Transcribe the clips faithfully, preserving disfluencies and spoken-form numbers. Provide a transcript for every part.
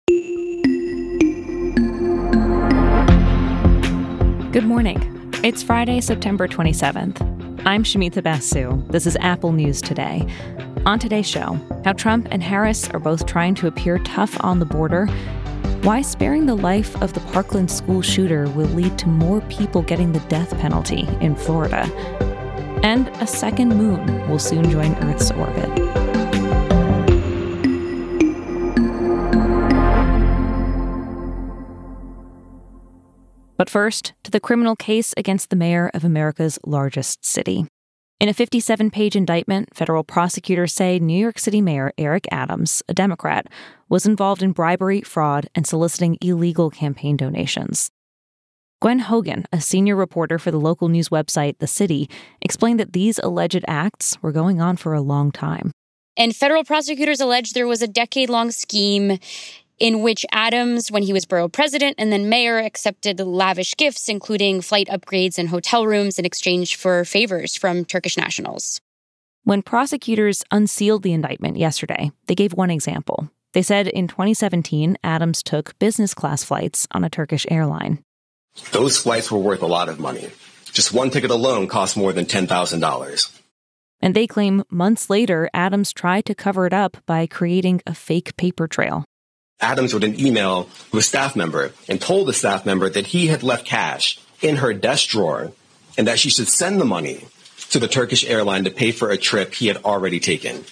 Good morning. It's Friday, September twenty-seventh. I'm Shamitha Basu. This is Apple News Today. On today's show, how Trump and Harris are both trying to appear tough on the border, why sparing the life of the Parkland school shooter will lead to more people getting the death penalty in Florida, and a second moon will soon join Earth's orbit. But first, to the criminal case against the mayor of America's largest city. In a fifty-seven page indictment, federal prosecutors say New York City Mayor Eric Adams, a Democrat, was involved in bribery, fraud, and soliciting illegal campaign donations. Gwen Hogan, a senior reporter for the local news website The City, explained that these alleged acts were going on for a long time. And federal prosecutors allege there was a decade-long scheme in which Adams, when he was borough president and then mayor, accepted lavish gifts, including flight upgrades and hotel rooms in exchange for favors from Turkish nationals. When prosecutors unsealed the indictment yesterday, they gave one example. They said in twenty seventeen, Adams took business class flights on a Turkish airline. Those flights were worth a lot of money. Just one ticket alone cost more than ten thousand dollars. And they claim months later, Adams tried to cover it up by creating a fake paper trail. Adams wrote an email to a staff member and told the staff member that he had left cash in her desk drawer and that she should send the money to the Turkish airline to pay for a trip he had already taken.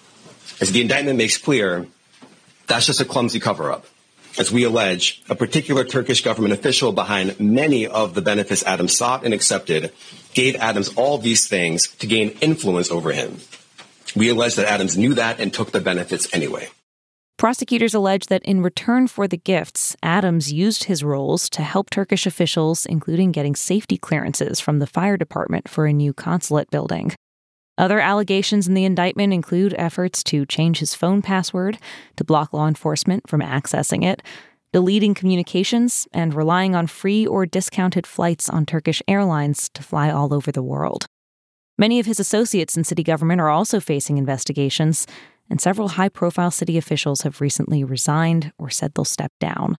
As the indictment makes clear, that's just a clumsy cover-up. As we allege, a particular Turkish government official behind many of the benefits Adams sought and accepted gave Adams all these things to gain influence over him. We allege that Adams knew that and took the benefits anyway. Prosecutors allege that in return for the gifts, Adams used his roles to help Turkish officials, including getting safety clearances from the fire department for a new consulate building. Other allegations in the indictment include efforts to change his phone password, to block law enforcement from accessing it, deleting communications, and relying on free or discounted flights on Turkish airlines to fly all over the world. Many of his associates in city government are also facing investigations, and several high-profile city officials have recently resigned or said they'll step down.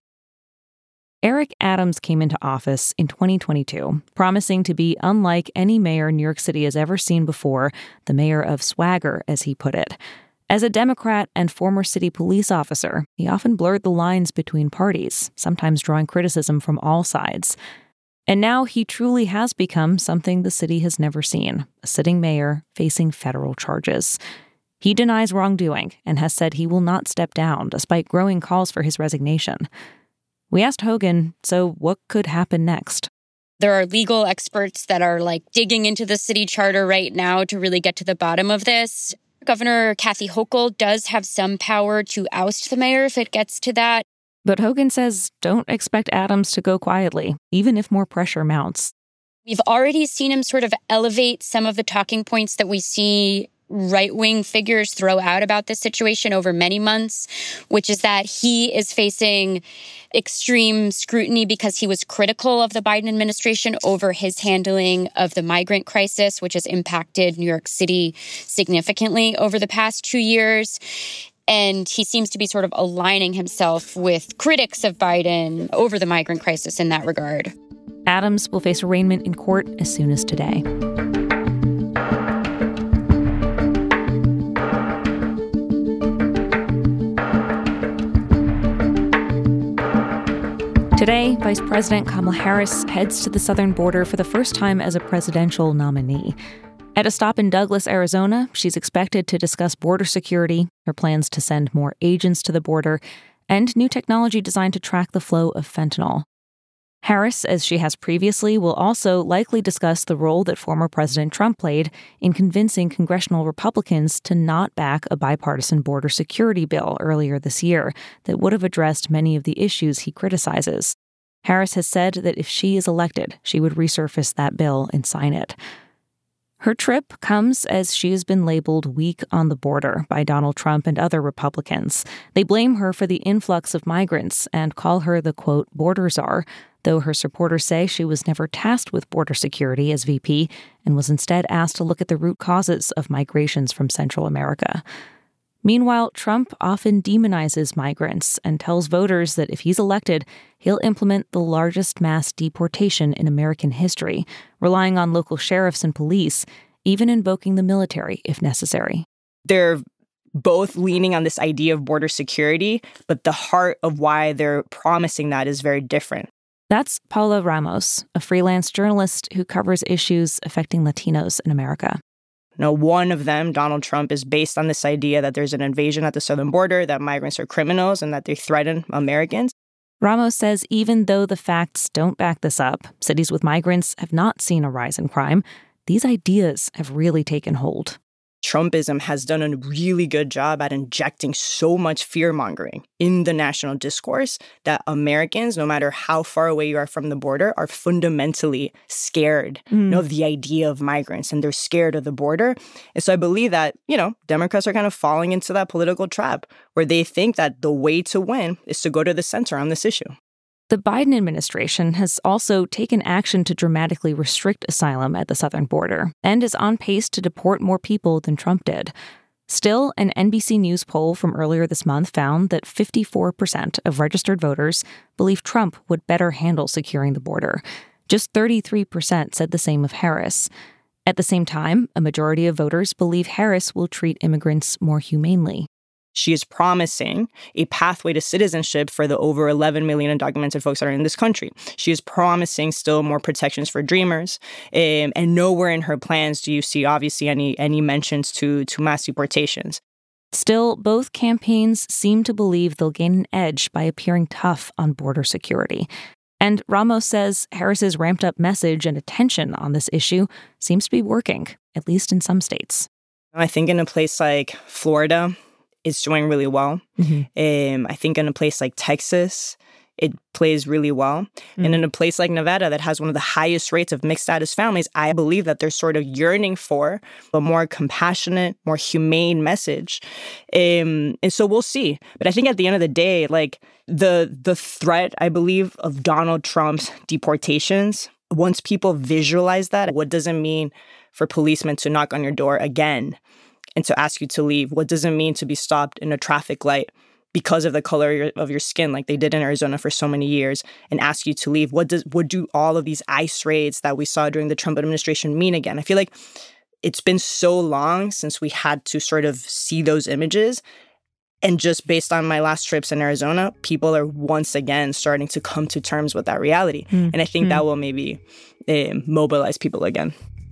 Eric Adams came into office in twenty twenty-two, promising to be unlike any mayor New York City has ever seen before, the mayor of swagger, as he put it. As a Democrat and former city police officer, he often blurred the lines between parties, sometimes drawing criticism from all sides. And now he truly has become something the city has never seen, a sitting mayor facing federal charges. He denies wrongdoing and has said he will not step down, despite growing calls for his resignation. We asked Hogan, so what could happen next? There are legal experts that are like digging into the city charter right now to really get to the bottom of this. Governor Kathy Hochul does have some power to oust the mayor if it gets to that. But Hogan says don't expect Adams to go quietly, even if more pressure mounts. We've already seen him sort of elevate some of the talking points that we see right-wing figures throw out about this situation over many months, which is that he is facing extreme scrutiny because he was critical of the Biden administration over his handling of the migrant crisis, which has impacted New York City significantly over the past two years. And he seems to be sort of aligning himself with critics of Biden over the migrant crisis in that regard. Adams will face arraignment in court as soon as today. Today, Vice President Kamala Harris heads to the southern border for the first time as a presidential nominee. At a stop in Douglas, Arizona, she's expected to discuss border security, her plans to send more agents to the border, and new technology designed to track the flow of fentanyl. Harris, as she has previously, will also likely discuss the role that former President Trump played in convincing congressional Republicans to not back a bipartisan border security bill earlier this year that would have addressed many of the issues he criticizes. Harris has said that if she is elected, she would resurface that bill and sign it. Her trip comes as she has been labeled weak on the border by Donald Trump and other Republicans. They blame her for the influx of migrants and call her the, quote, border czar, though her supporters say she was never tasked with border security as V P and was instead asked to look at the root causes of migrations from Central America. Meanwhile, Trump often demonizes migrants and tells voters that if he's elected, he'll implement the largest mass deportation in American history, relying on local sheriffs and police, even invoking the military if necessary. They're both leaning on this idea of border security, but the heart of why they're promising that is very different. That's Paula Ramos, a freelance journalist who covers issues affecting Latinos in America. Now, one of them, Donald Trump, is based on this idea that there's an invasion at the southern border, that migrants are criminals, and that they threaten Americans. Ramos says even though the facts don't back this up, cities with migrants have not seen a rise in crime. These ideas have really taken hold. Trumpism has done a really good job at injecting so much fear-mongering in the national discourse that Americans, no matter how far away you are from the border, are fundamentally scared mm. you know, of the idea of migrants, and they're scared of the border. And so I believe that, you know, Democrats are kind of falling into that political trap where they think that the way to win is to go to the center on this issue. The Biden administration has also taken action to dramatically restrict asylum at the southern border and is on pace to deport more people than Trump did. Still, an N B C News poll from earlier this month found that fifty-four percent of registered voters believe Trump would better handle securing the border. Just thirty-three percent said the same of Harris. At the same time, a majority of voters believe Harris will treat immigrants more humanely. She is promising a pathway to citizenship for the over eleven million undocumented folks that are in this country. She is promising still more protections for Dreamers. Um, and nowhere in her plans do you see, obviously, any any mentions to, to mass deportations. Still, both campaigns seem to believe they'll gain an edge by appearing tough on border security. And Ramos says Harris's ramped-up message and attention on this issue seems to be working, at least in some states. I think in a place like Florida, it's doing really well. Mm-hmm. Um, I think in a place like Texas, it plays really well. Mm-hmm. And in a place like Nevada that has one of the highest rates of mixed status families, I believe that they're sort of yearning for a more compassionate, more humane message. Um, and so we'll see. But I think at the end of the day, like the the threat, I believe, of Donald Trump's deportations, once people visualize that, what does it mean for policemen to knock on your door again and to ask you to leave? What does it mean to be stopped in a traffic light because of the color of your, of your skin, like they did in Arizona for so many years, and ask you to leave? What does what do all of these ICE raids that we saw during the Trump administration mean again? I feel like it's been so long since we had to sort of see those images. And just based on my last trips in Arizona, people are once again starting to come to terms with that reality. Mm. And I think mm. that will maybe uh, mobilize people again.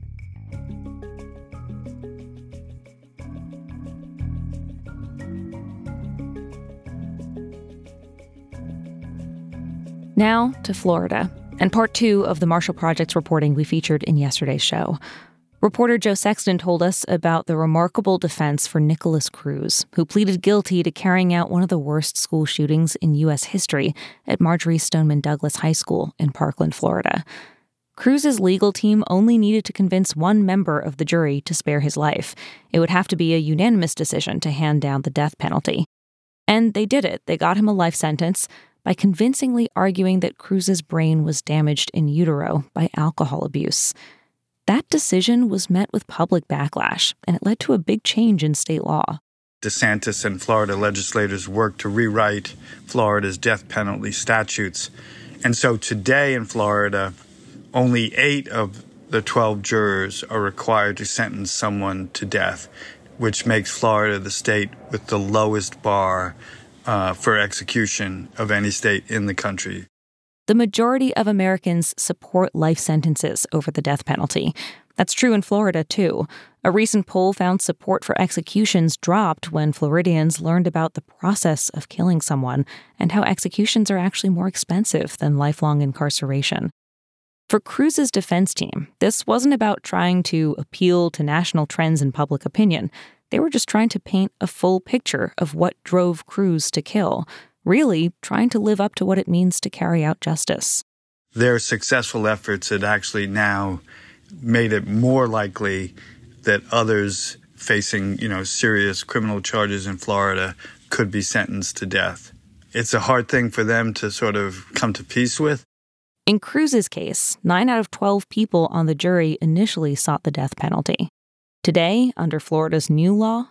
Now to Florida, and part two of the Marshall Project's reporting we featured in yesterday's show. Reporter Joe Sexton told us about the remarkable defense for Nikolas Cruz, who pleaded guilty to carrying out one of the worst school shootings in U S history at Marjory Stoneman Douglas High School in Parkland, Florida. Cruz's legal team only needed to convince one member of the jury to spare his life. It would have to be a unanimous decision to hand down the death penalty. And they did it. They got him a life sentence by convincingly arguing that Cruz's brain was damaged in utero by alcohol abuse. That decision was met with public backlash, and it led to a big change in state law. DeSantis and Florida legislators worked to rewrite Florida's death penalty statutes. And so today in Florida, only eight of the twelve jurors are required to sentence someone to death, which makes Florida the state with the lowest bar Uh, for execution of any state in the country. The majority of Americans support life sentences over the death penalty. That's true in Florida, too. A recent poll found support for executions dropped when Floridians learned about the process of killing someone and how executions are actually more expensive than lifelong incarceration. For Cruz's defense team, this wasn't about trying to appeal to national trends in public opinion. They were just trying to paint a full picture of what drove Cruz to kill, really trying to live up to what it means to carry out justice. Their successful efforts had actually now made it more likely that others facing, you know, serious criminal charges in Florida could be sentenced to death. It's a hard thing for them to sort of come to peace with. In Cruz's case, nine out of twelve people on the jury initially sought the death penalty. Today, under Florida's new law,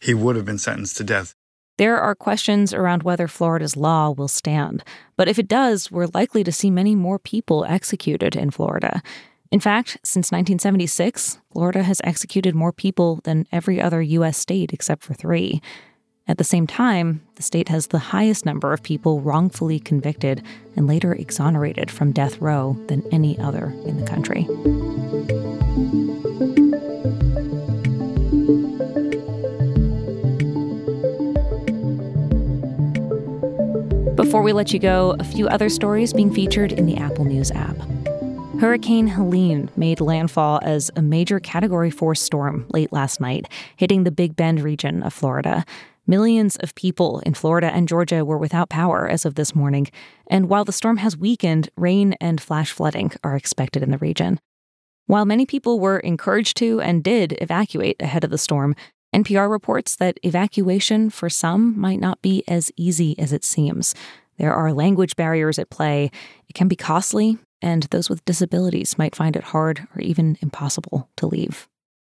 he would have been sentenced to death. There are questions around whether Florida's law will stand, but if it does, we're likely to see many more people executed in Florida. In fact, since nineteen seventy-six, Florida has executed more people than every other U S state except for three. At the same time, the state has the highest number of people wrongfully convicted and later exonerated from death row than any other in the country. Before we let you go, a few other stories being featured in the Apple News app. Hurricane Helene made landfall as a major Category four storm late last night, hitting the Big Bend region of Florida. Millions of people in Florida and Georgia were without power as of this morning, and while the storm has weakened, rain and flash flooding are expected in the region. While many people were encouraged to and did evacuate ahead of the storm, N P R reports that evacuation for some might not be as easy as it seems. There are language barriers at play. It can be costly, and those with disabilities might find it hard or even impossible to leave.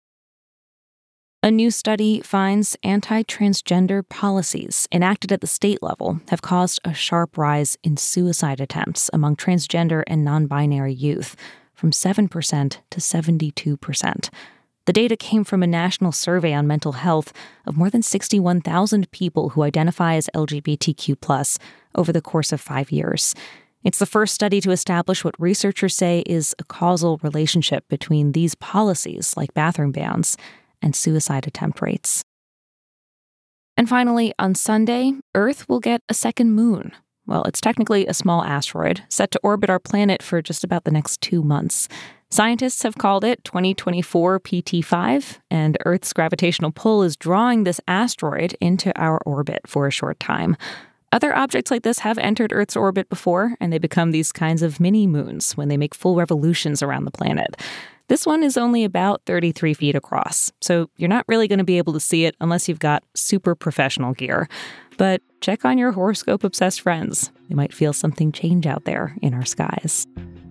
A new study finds anti-transgender policies enacted at the state level have caused a sharp rise in suicide attempts among transgender and non-binary youth, from seven percent to seventy-two percent. The data came from a national survey on mental health of more than sixty-one thousand people who identify as L G B T Q plus over the course of five years. It's the first study to establish what researchers say is a causal relationship between these policies, like bathroom bans, and suicide attempt rates. And finally, on Sunday, Earth will get a second moon. Well, it's technically a small asteroid set to orbit our planet for just about the next two months. Scientists have called it twenty twenty-four P T five, and Earth's gravitational pull is drawing this asteroid into our orbit for a short time. Other objects like this have entered Earth's orbit before, and they become these kinds of mini-moons when they make full revolutions around the planet. This one is only about thirty-three feet across, so you're not really going to be able to see it unless you've got super professional gear. But check on your horoscope-obsessed friends. They might feel something change out there in our skies.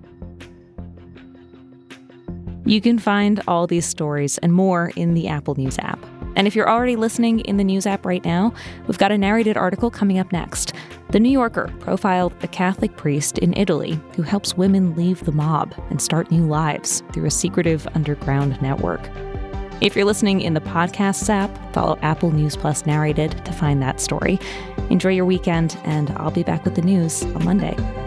You can find all these stories and more in the Apple News app. And if you're already listening in the News app right now, we've got a narrated article coming up next. The New Yorker profiled a Catholic priest in Italy who helps women leave the mob and start new lives through a secretive underground network. If you're listening in the Podcasts app, follow Apple News Plus Narrated to find that story. Enjoy your weekend, and I'll be back with the news on Monday.